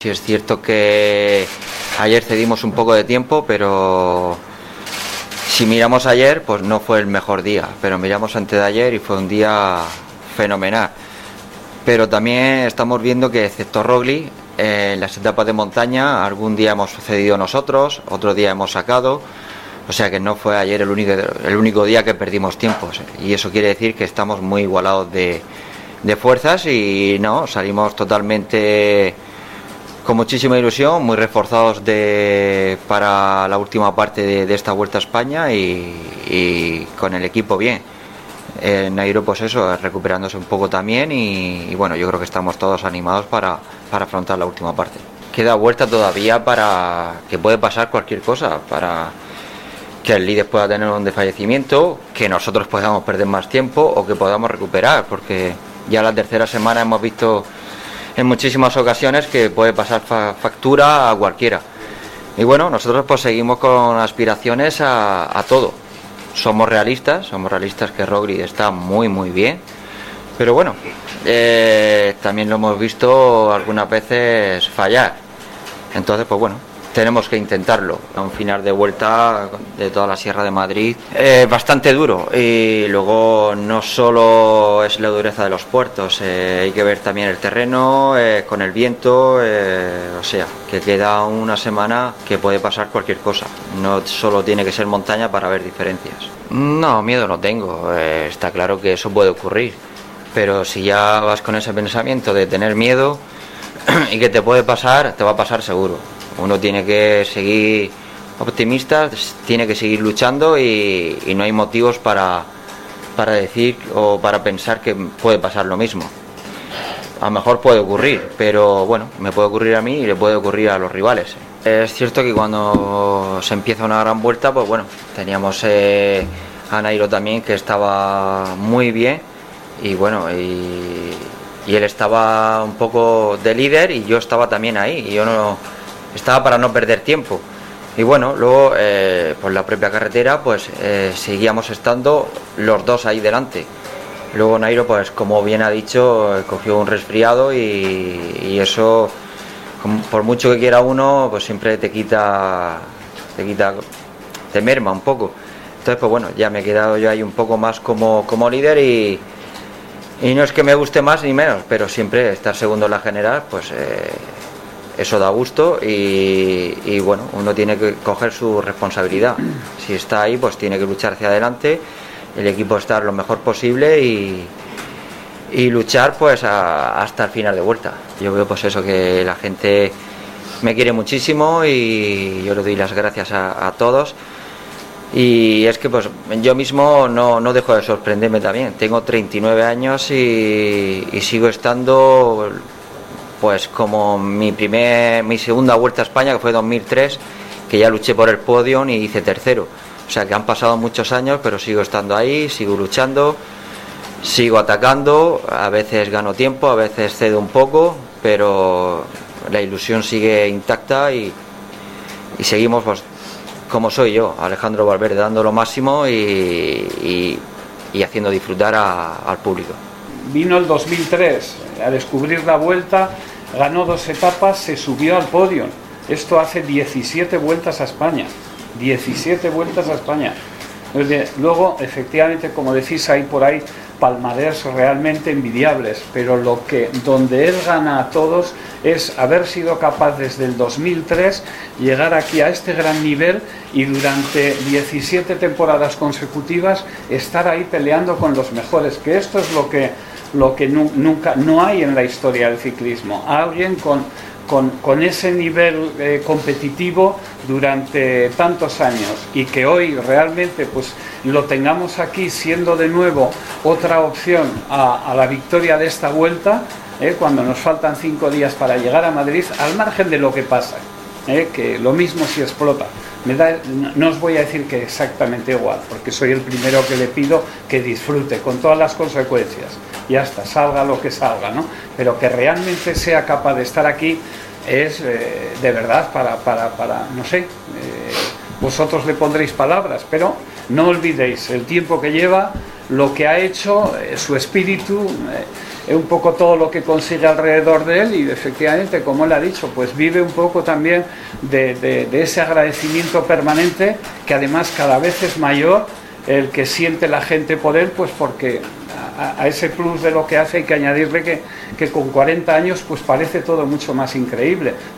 Sí, es cierto que ayer cedimos un poco de tiempo, pero si miramos ayer, pues no fue el mejor día, pero miramos antes de ayer y fue un día fenomenal. Pero también estamos viendo que, excepto Rogli, en las etapas de montaña algún día hemos cedido nosotros, otro día hemos sacado, o sea que no fue ayer el único día que perdimos tiempos, y eso quiere decir que estamos muy igualados de fuerzas y no, salimos totalmente con muchísima ilusión, muy reforzados para la última parte de esta Vuelta a España y con el equipo bien. Nairo, pues eso, recuperándose un poco también y bueno, yo creo que estamos todos animados para afrontar la última parte. Queda vuelta todavía para que puede pasar cualquier cosa, para que el líder pueda tener un desfallecimiento, que nosotros podamos perder más tiempo o que podamos recuperar, porque ya la tercera semana hemos visto en muchísimas ocasiones que puede pasar factura a cualquiera. Y bueno, nosotros pues seguimos con aspiraciones a todo. Somos realistas que Rogli está muy bien, pero bueno, también lo hemos visto algunas veces fallar, entonces pues bueno, tenemos que intentarlo. Un final de vuelta de toda la Sierra de Madrid bastante duro, y luego no solo es la dureza de los puertos, hay que ver también el terreno con el viento, o sea, que queda una semana que puede pasar cualquier cosa, no solo tiene que ser montaña para ver diferencias. No, miedo no tengo, está claro que eso puede ocurrir, pero si ya vas con ese pensamiento de tener miedo y que te puede pasar, te va a pasar seguro. Uno tiene que seguir optimista, tiene que seguir luchando y no hay motivos para decir o para pensar que puede pasar lo mismo. A lo mejor puede ocurrir, pero bueno, me puede ocurrir a mí y le puede ocurrir a los rivales. Es cierto que cuando se empieza una gran vuelta, pues bueno, teníamos a Nairo también, que estaba muy bien y bueno, y él estaba un poco de líder y yo estaba también ahí, y yo no estaba para no perder tiempo. Y bueno, luego por la propia carretera pues seguíamos estando los dos ahí delante. Luego Nairo, pues como bien ha dicho, cogió un resfriado y eso, por mucho que quiera uno, pues siempre te merma un poco. Entonces pues bueno, ya me he quedado yo ahí un poco más como líder y no es que me guste más ni menos, pero siempre estar segundo en la general, pues eso da gusto y bueno, uno tiene que coger su responsabilidad. Si está ahí, pues tiene que luchar hacia adelante, el equipo estar lo mejor posible y luchar pues hasta el final de vuelta. Yo veo pues eso, que la gente me quiere muchísimo y yo le doy las gracias a todos. Y es que pues yo mismo no dejo de sorprenderme también. Tengo 39 años y sigo estando pues como mi segunda Vuelta a España, que fue 2003, que ya luché por el podio y hice tercero. O sea que han pasado muchos años, pero sigo estando ahí, sigo luchando, sigo atacando, a veces gano tiempo, a veces cedo un poco, pero la ilusión sigue intacta y seguimos pues como soy yo, Alejandro Valverde, dando lo máximo y haciendo disfrutar al público. Vino el 2003 a descubrir la Vuelta, ganó 2 etapas, se subió al podio. Esto hace 17 vueltas a España. 17 vueltas a España. Luego, efectivamente, como decís, hay por ahí palmares realmente envidiables, pero donde él gana a todos es haber sido capaz desde el 2003 llegar aquí a este gran nivel y durante 17 temporadas consecutivas estar ahí peleando con los mejores, que esto es lo que nunca no hay en la historia del ciclismo. Alguien con ese nivel competitivo durante tantos años y que hoy realmente pues lo tengamos aquí siendo de nuevo otra opción a la victoria de esta vuelta, cuando nos faltan 5 días para llegar a Madrid, al margen de lo que pasa, que lo mismo si explota. No os voy a decir que exactamente igual, porque soy el primero que le pido que disfrute con todas las consecuencias, ya está, salga lo que salga, ¿no? Pero que realmente sea capaz de estar aquí es de verdad para no sé, vosotros le pondréis palabras, pero no olvidéis el tiempo que lleva, lo que ha hecho, su espíritu, un poco todo lo que consigue alrededor de él, y efectivamente, como él ha dicho, pues vive un poco también de ese agradecimiento permanente, que además cada vez es mayor el que siente la gente por él, pues porque a ese plus de lo que hace hay que añadirle que con 40 años pues parece todo mucho más increíble.